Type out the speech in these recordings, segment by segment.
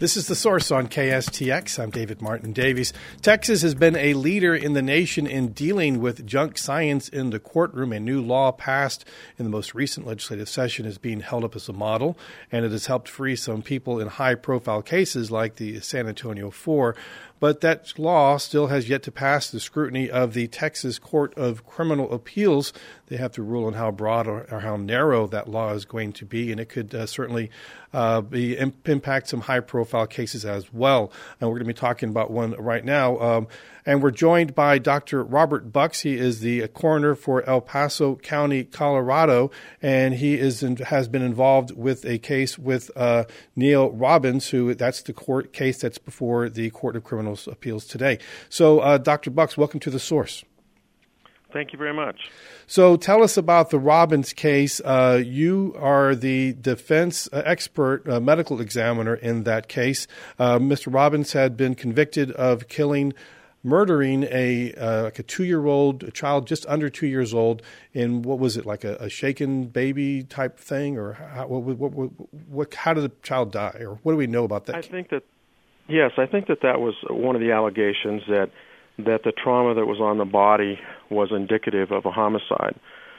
This is The Source on KSTX. I'm David Martin Davies. Texas has been a leader in the nation in dealing with junk science in the courtroom. A new law passed in the most recent legislative session is being held up as a model, and it has helped free some people in high-profile cases like the San Antonio Four. But that law still has yet to pass the scrutiny of the Texas Court of Criminal Appeals. They have to rule on how broad or how narrow that law is going to be, and it could certainly impact some high-profile cases as well. And we're going to be talking about one right now. And we're joined by Dr. Robert Bucks. He is the coroner for El Paso County, Colorado, and he has been involved with a case with Neil Robbins, that's the court case that's before the Court of Criminal Appeals today. So, Dr. Bucks, welcome to The Source. Thank you very much. So tell us about the Robbins case. You are the defense expert, medical examiner in that case. Mr. Robbins had been convicted of murdering a 2-year-old child, just under 2 years old, in what was it, like a shaken baby type thing, or how did the child die, or what do we know about that? I think that was one of the allegations, that the trauma that was on the body was indicative of a homicide.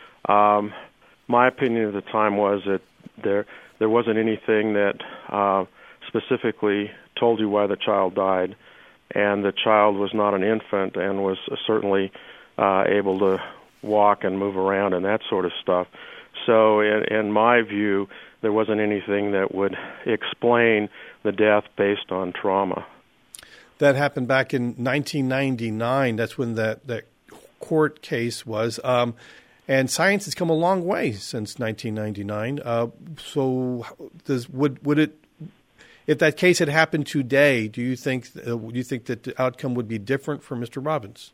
My opinion at the time was that there wasn't anything that specifically told you why the child died, and the child was not an infant and was certainly able to walk and move around and that sort of stuff. So in my view, there wasn't anything that would explain the death based on trauma. That happened back in 1999. That's when that court case was. And science has come a long way since 1999. So would it, if that case had happened today, do you think that the outcome would be different for Mr. Robbins?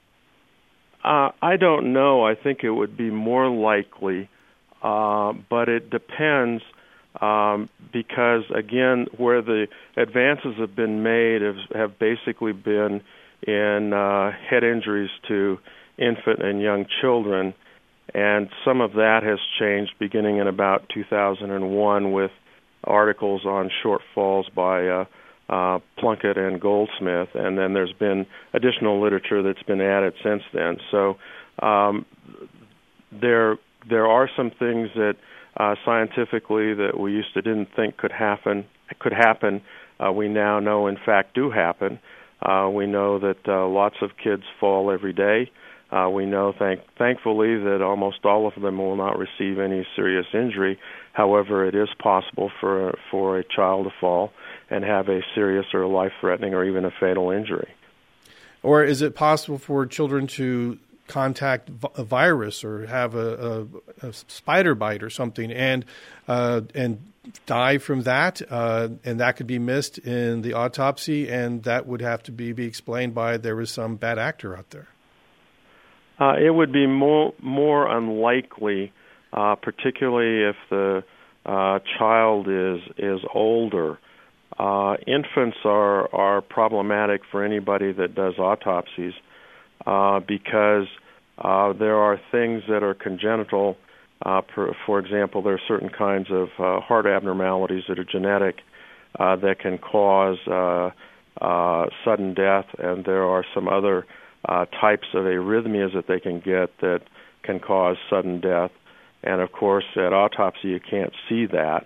I don't know. I think it would be more likely, but it depends. Because, again, where the advances have been made have basically been in head injuries to infant and young children, and some of that has changed beginning in about 2001 with articles on short falls by Plunkett and Goldsmith, and then there's been additional literature that's been added since then. So there are some things that scientifically that we didn't think could happen. We now know, in fact, do happen. We know that lots of kids fall every day. We know, thankfully, that almost all of them will not receive any serious injury. However, it is possible for a child to fall and have a serious or life-threatening or even a fatal injury. Or is it possible for children to contact a virus or have a spider bite or something and die from that, and that could be missed in the autopsy, and that would have to be explained by there was some bad actor out there? It would be more unlikely, particularly if the child is older. Infants are problematic for anybody that does autopsies because there are things that are congenital. For example, there are certain kinds of heart abnormalities that are genetic that can cause sudden death, and there are some other types of arrhythmias that they can get that can cause sudden death. And, of course, at autopsy you can't see that.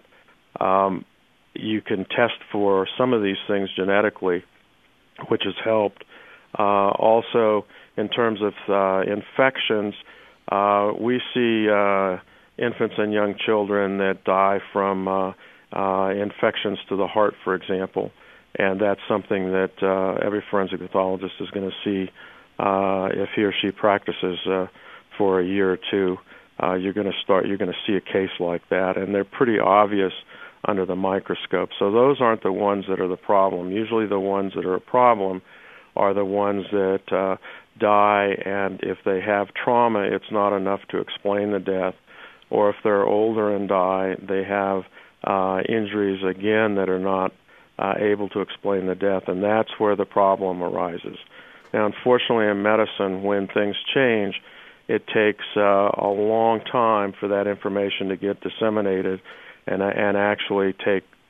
You can test for some of these things genetically, which has helped. Also, in terms of infections, we see infants and young children that die from infections to the heart, for example, and that's something that every forensic pathologist is going to see if he or she practices for a year or two. You're going to see a case like that, and they're pretty obvious under the microscope. So those aren't the ones that are the problem. Usually the ones that are a problem are the ones that die, and if they have trauma, it's not enough to explain the death. Or if they're older and die, they have injuries, again, that are not able to explain the death, and that's where the problem arises. Now, unfortunately, in medicine, when things change, it takes a long time for that information to get disseminated and actually take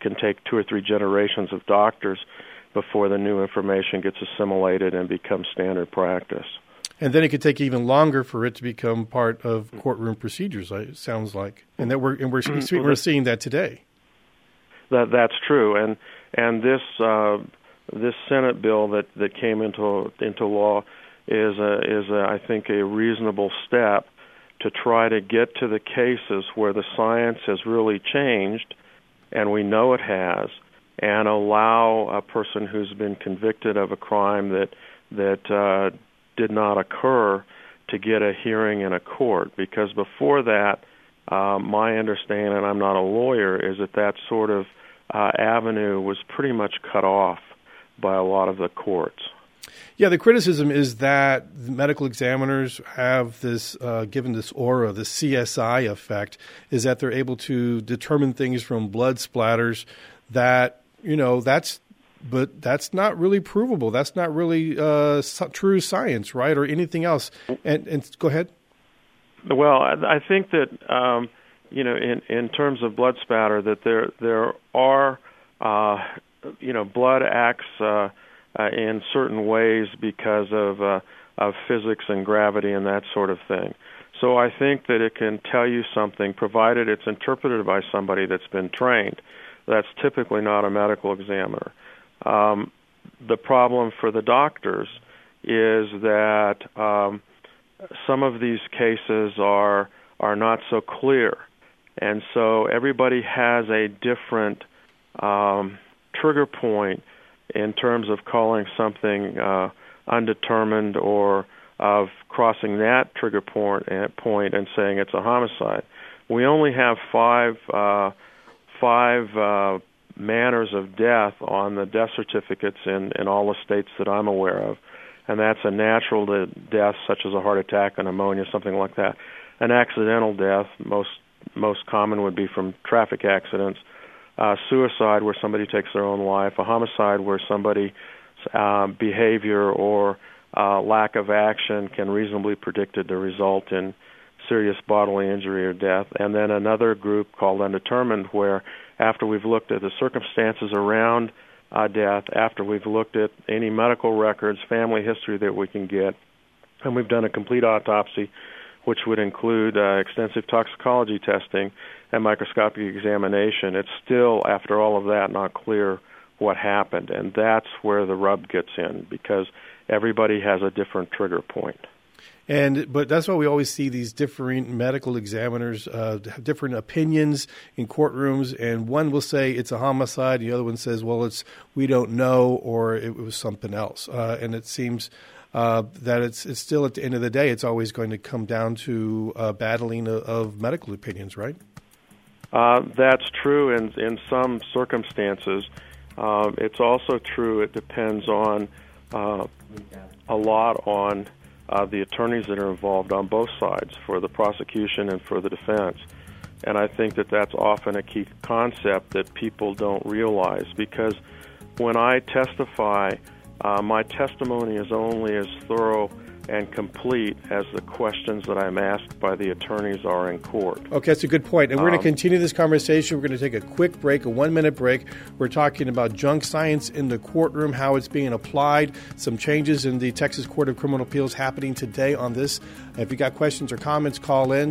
can take 2 or 3 generations of doctors before the new information gets assimilated and becomes standard practice. And then it could take even longer for it to become part of courtroom procedures, it sounds like. And that we're seeing that today. That's true. And this Senate bill that came into law is I think a reasonable step to try to get to the cases where the science has really changed, and we know it has, and allow a person who's been convicted of a crime that did not occur to get a hearing in a court. Because before that, my understanding, and I'm not a lawyer, is that sort of avenue was pretty much cut off by a lot of the courts. Yeah, the criticism is that the medical examiners have this, given this aura, the CSI effect, is that they're able to determine things from blood splatters that, but that's not really provable. That's not really true science, right, or anything else. And go ahead. Well, I think that in terms of blood spatter, that there are blood acts in certain ways because of physics and gravity and that sort of thing. So I think that it can tell you something, provided it's interpreted by somebody that's been trained. That's typically not a medical examiner. The problem for the doctors is that some of these cases are not so clear, and so everybody has a different trigger point in terms of calling something undetermined or of crossing that trigger point and saying it's a homicide. We only have five manners of death on the death certificates in all the states that I'm aware of, and that's a natural death such as a heart attack, a pneumonia, something like that. An accidental death, most common would be from traffic accidents. Suicide, where somebody takes their own life. A homicide, where somebody's behavior or lack of action can reasonably predicted to result in serious bodily injury or death. And then another group called undetermined, where after we've looked at the circumstances around death, after we've looked at any medical records, family history that we can get, and we've done a complete autopsy, which would include extensive toxicology testing and microscopic examination, it's still, after all of that, not clear what happened. And that's where the rub gets in, because everybody has a different trigger point. But that's why we always see these differing medical examiners have different opinions in courtrooms, and one will say it's a homicide, the other one says, well, we don't know, or it was something else. And it seems that it's still, at the end of the day, it's always going to come down to battling of medical opinions, right? That's true in some circumstances. It's also true, it depends on a lot on the attorneys that are involved on both sides, for the prosecution and for the defense. And I think that that's often a key concept that people don't realize, because when I testify, my testimony is only as thorough and complete as the questions that I'm asked by the attorneys are in court. Okay, that's a good point. And we're going to continue this conversation. We're going to take a quick break, a 1-minute break. We're talking about junk science in the courtroom, how it's being applied, some changes in the Texas Court of Criminal Appeals happening today on this. If you got questions or comments, call in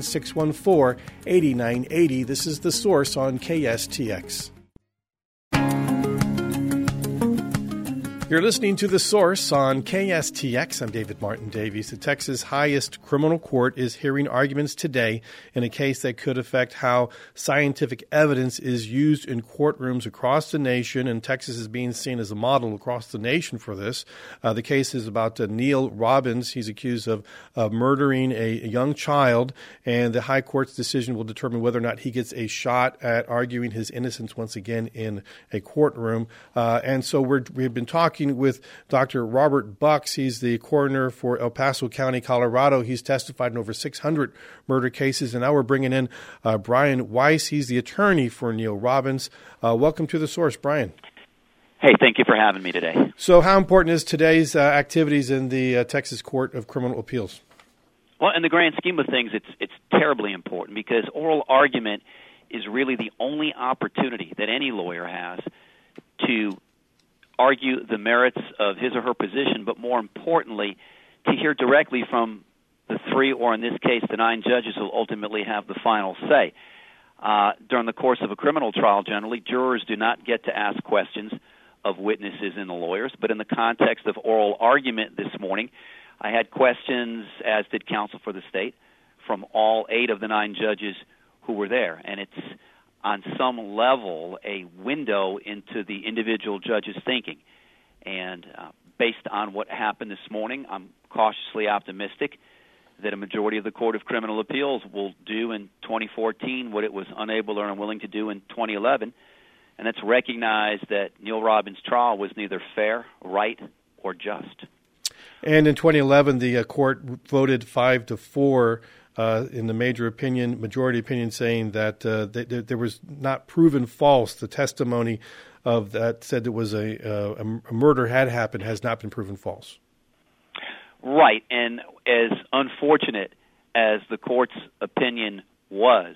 614-8980. This is The Source on KSTX. You're listening to The Source on KSTX. I'm David Martin Davies. The Texas highest criminal court is hearing arguments today in a case that could affect how scientific evidence is used in courtrooms across the nation, and Texas is being seen as a model across the nation for this. The case is about Neil Robbins. He's accused of murdering a young child, and the high court's decision will determine whether or not he gets a shot at arguing his innocence once again in a courtroom. And so we've been talking with Dr. Robert Bucks. He's the coroner for El Paso County, Colorado. He's testified in over 600 murder cases. And now we're bringing in Brian Weiss. He's the attorney for Neil Robbins. Welcome to The Source, Brian. Hey, thank you for having me today. So how important is today's activities in the Texas Court of Criminal Appeals? Well, in the grand scheme of things, it's terribly important, because oral argument is really the only opportunity that any lawyer has to argue the merits of his or her position, but more importantly, to hear directly from the 3, or in this case, the 9 judges who will ultimately have the final say. During the course of a criminal trial, generally, jurors do not get to ask questions of witnesses and the lawyers, but in the context of oral argument this morning, I had questions, as did counsel for the state, from all 8 of the 9 judges who were there, and it's on some level a window into the individual judge's thinking. And based on what happened this morning, I'm cautiously optimistic that a majority of the Court of Criminal Appeals will do in 2014 what it was unable or unwilling to do in 2011, and that's recognize that Neil Robbins' trial was neither fair, right, or just. And in 2011, the court voted 5-4 in the majority opinion, saying that there was not proven false. The testimony of that said it was a murder had happened has not been proven false. Right, and as unfortunate as the court's opinion was,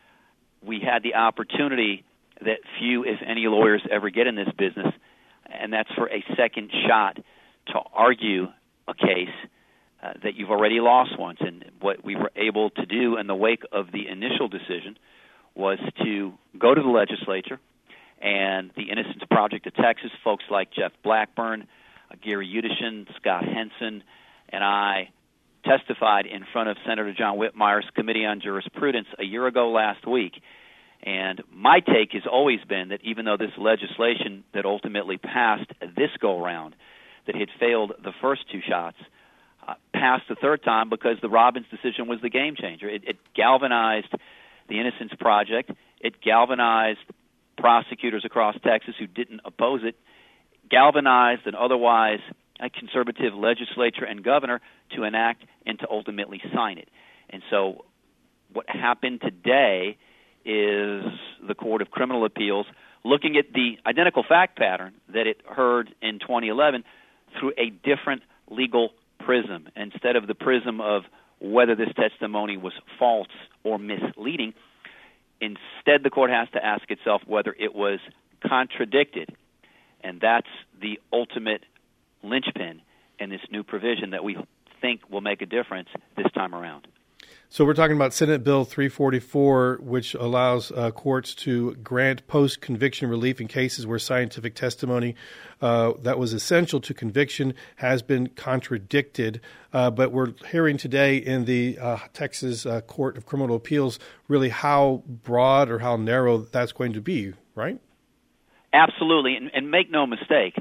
we had the opportunity that few, if any, lawyers ever get in this business, and that's for a second shot to argue a case that you've already lost once. And what we were able to do in the wake of the initial decision was to go to the legislature and the Innocence Project of Texas, folks like Jeff Blackburn, Gary Udishin, Scott Henson, and I testified in front of Senator John Whitmire's Committee on Jurisprudence a year ago last week. And my take has always been that even though this legislation that ultimately passed this go-around, that had failed the first 2 shots, passed the third time because the Robbins decision was the game changer. It galvanized the Innocence Project. It galvanized prosecutors across Texas who didn't oppose it, galvanized an otherwise conservative legislature and governor to enact and to ultimately sign it. And so what happened today is the Court of Criminal Appeals looking at the identical fact pattern that it heard in 2011 through a different legal prism. Instead of the prism of whether this testimony was false or misleading, instead the court has to ask itself whether it was contradicted. And that's the ultimate linchpin in this new provision that we think will make a difference this time around. So we're talking about Senate Bill 344, which allows courts to grant post-conviction relief in cases where scientific testimony that was essential to conviction has been contradicted. But we're hearing today in the Texas Court of Criminal Appeals really how broad or how narrow that's going to be, right? Absolutely. And make no mistake,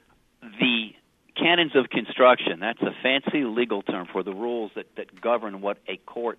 the canons of construction, that's a fancy legal term for the rules that govern what a court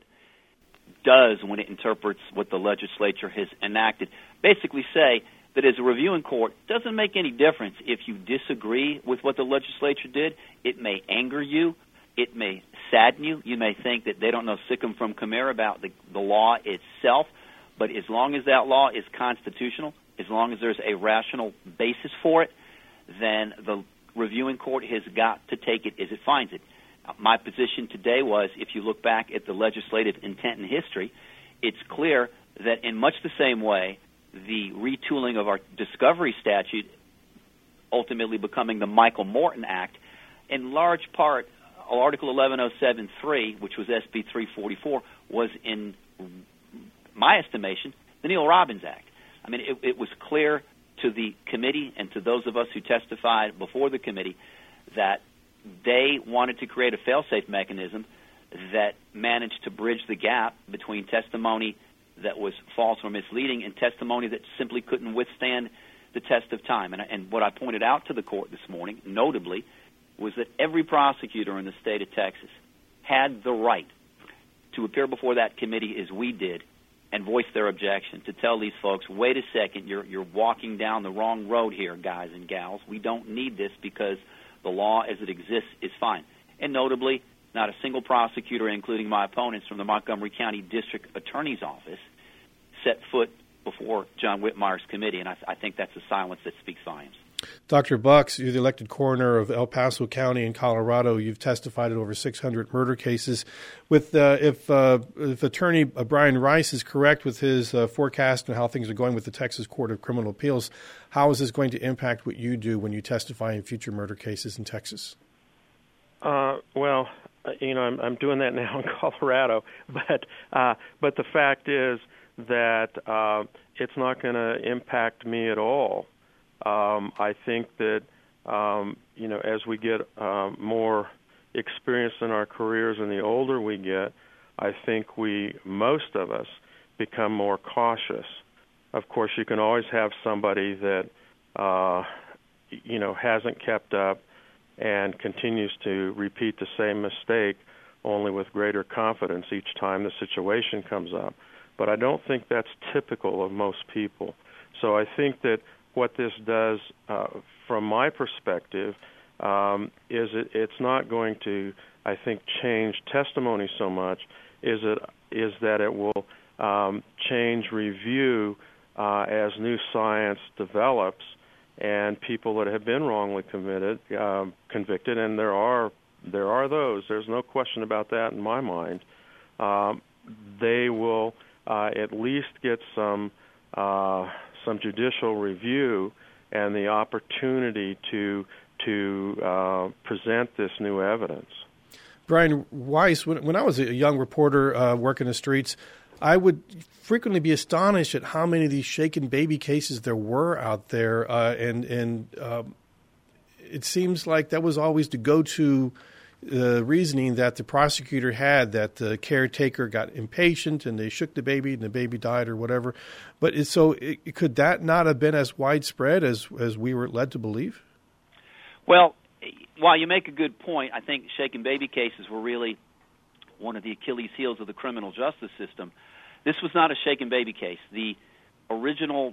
does when it interprets what the legislature has enacted, basically say that as a reviewing court, it doesn't make any difference if you disagree with what the legislature did. It may anger you. It may sadden you. You may think that they don't know siccum from chimera about the law itself. But as long as that law is constitutional, as long as there's a rational basis for it, then the reviewing court has got to take it as it finds it. My position today was, if you look back at the legislative intent and history, it's clear that in much the same way, the retooling of our discovery statute, ultimately becoming the Michael Morton Act, in large part, Article 11073, which was SB 344, was, in my estimation, the Neil Robbins Act. I mean, it was clear to the committee and to those of us who testified before the committee that they wanted to create a fail-safe mechanism that managed to bridge the gap between testimony that was false or misleading and testimony that simply couldn't withstand the test of time. And what I pointed out to the court this morning, notably, was that every prosecutor in the state of Texas had the right to appear before that committee as we did and voice their objection, to tell these folks, wait a second, you're walking down the wrong road here, guys and gals. We don't need this because the law as it exists is fine. And notably, not a single prosecutor, including my opponents from the Montgomery County District Attorney's Office, set foot before John Whitmire's committee, and I think that's a silence that speaks volumes. Dr. Bucks, you're the elected coroner of El Paso County in Colorado. You've testified in over 600 murder cases. If Attorney Brian Rice is correct with his forecast and how things are going with the Texas Court of Criminal Appeals, how is this going to impact what you do when you testify in future murder cases in Texas? Well, I'm doing that now in Colorado, but the fact is that it's not going to impact me at all. I think that as we get more experience in our careers and the older we get, I think most of us become more cautious. Of course, you can always have somebody that hasn't kept up and continues to repeat the same mistake, only with greater confidence each time the situation comes up. But I don't think that's typical of most people. So I think that what this does, from my perspective, is it's not going to, I think, change testimony so much, is that it will change review as new science develops and people that have been wrongly convicted, and there are those. There's no question about that in my mind. They will at least get some judicial review and the opportunity to present this new evidence. Brian Weiss, when I was a young reporter working the streets, I would frequently be astonished at how many of these shaken baby cases there were out there, and it seems like that was always the go-to reasoning that the prosecutor had, that the caretaker got impatient and they shook the baby and the baby died or whatever. But could that not have been as widespread as we were led to believe? Well, while you make a good point, I think shaken baby cases were really one of the Achilles heels of the criminal justice system. This was not a shaken baby case. The original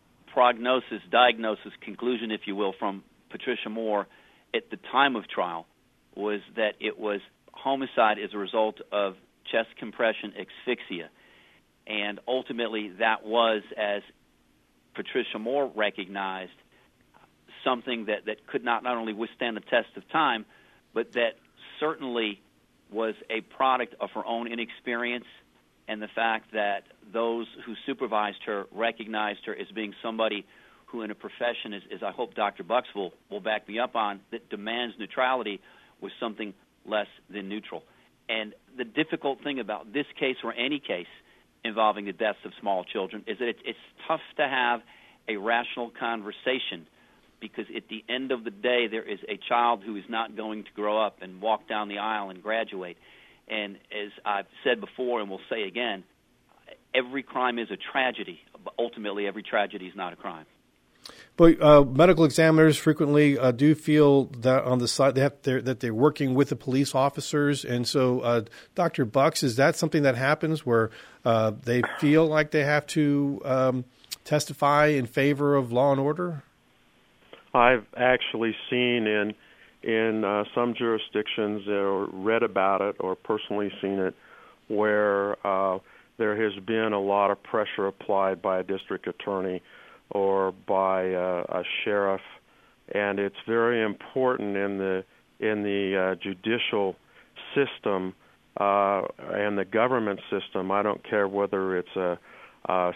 diagnosis, conclusion, if you will, from Patricia Moore at the time of trial was that it was homicide as a result of chest compression asphyxia. And ultimately that was, as Patricia Moore recognized, something that could not only withstand the test of time, but that certainly was a product of her own inexperience and the fact that those who supervised her recognized her as being somebody who in a profession, as I hope Dr. Bucks will back me up on, that demands neutrality, was something less than neutral. And the difficult thing about this case or any case involving the deaths of small children is that it's tough to have a rational conversation, because at the end of the day there is a child who is not going to grow up and walk down the aisle and graduate. And as I've said before and will say again, every crime is a tragedy, but ultimately every tragedy is not a crime. But medical examiners frequently do feel that on the side that they're working with the police officers, and so Dr. Bucks, is that something that happens where they feel like they have to testify in favor of law and order? I've actually seen in some jurisdictions or read about it or personally seen it where there has been a lot of pressure applied by a district attorney or by a sheriff, and it's very important in the judicial system and the government system. I don't care whether it's a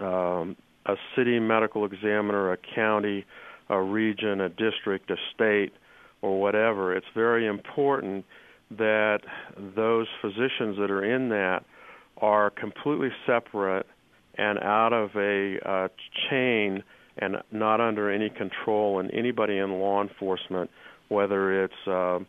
city medical examiner, a county, a region, a district, a state, or whatever. It's very important that those physicians that are in that are completely separate and out of a chain and not under any control, and anybody in law enforcement, whether it's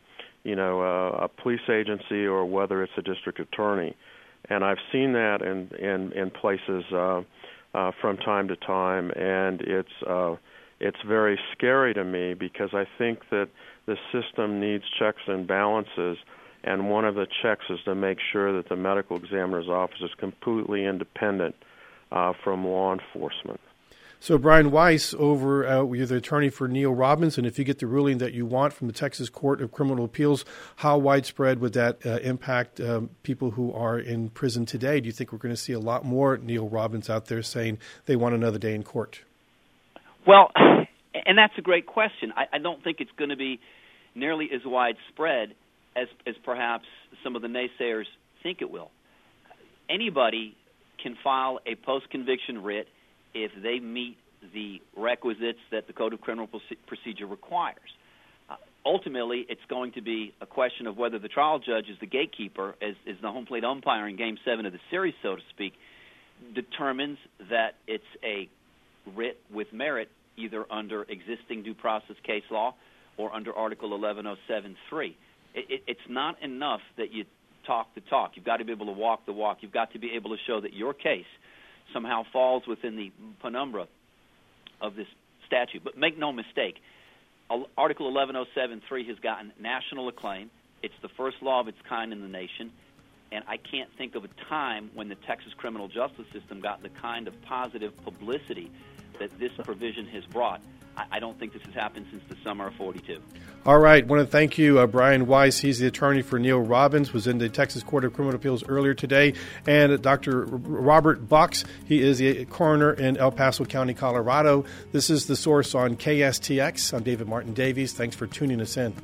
a police agency or whether it's a district attorney. And I've seen that in places from time to time, and it's very scary to me, because I think that the system needs checks and balances, and one of the checks is to make sure that the medical examiner's office is completely independent from law enforcement. So, Brian Weiss, you're the attorney for Neil Robinson. If you get the ruling that you want from the Texas Court of Criminal Appeals, how widespread would that impact people who are in prison today? Do you think we're going to see a lot more Neil Robbins out there saying they want another day in court? Well, And that's a great question. I don't think it's going to be nearly as widespread as perhaps some of the naysayers think it will. Anybody can file a post-conviction writ if they meet the requisites that the Code of Criminal Procedure requires. Ultimately, it's going to be a question of whether the trial judge is the gatekeeper, as the home plate umpire in Game 7 of the series, so to speak, determines that it's a writ with merit either under existing due process case law or under Article 1107.3. It's not enough that you talk the talk. You've got to be able to walk the walk. You've got to be able to show that your case somehow falls within the penumbra of this statute. But make no mistake, Article 1107.3 has gotten national acclaim. It's the first law of its kind in the nation, and I can't think of a time when the Texas criminal justice system got the kind of positive publicity that this provision has brought. I don't think this has happened since the summer of '42. All right. I want to thank you, Brian Weiss. He's the attorney for Neil Robbins, was in the Texas Court of Criminal Appeals earlier today. And Dr. Robert Bucks, he is the coroner in El Paso County, Colorado. This is The Source on KSTX. I'm David Martin Davies. Thanks for tuning us in.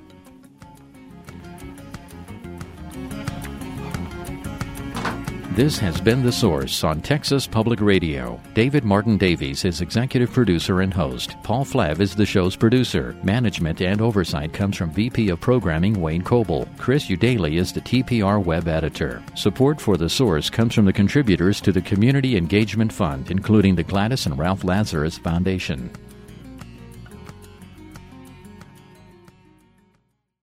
This has been The Source on Texas Public Radio. David Martin Davies is executive producer and host. Paul Flav is the show's producer. Management and oversight comes from VP of Programming Wayne Coble. Chris Udaley is the TPR web editor. Support for The Source comes from the contributors to the Community Engagement Fund, including the Gladys and Ralph Lazarus Foundation.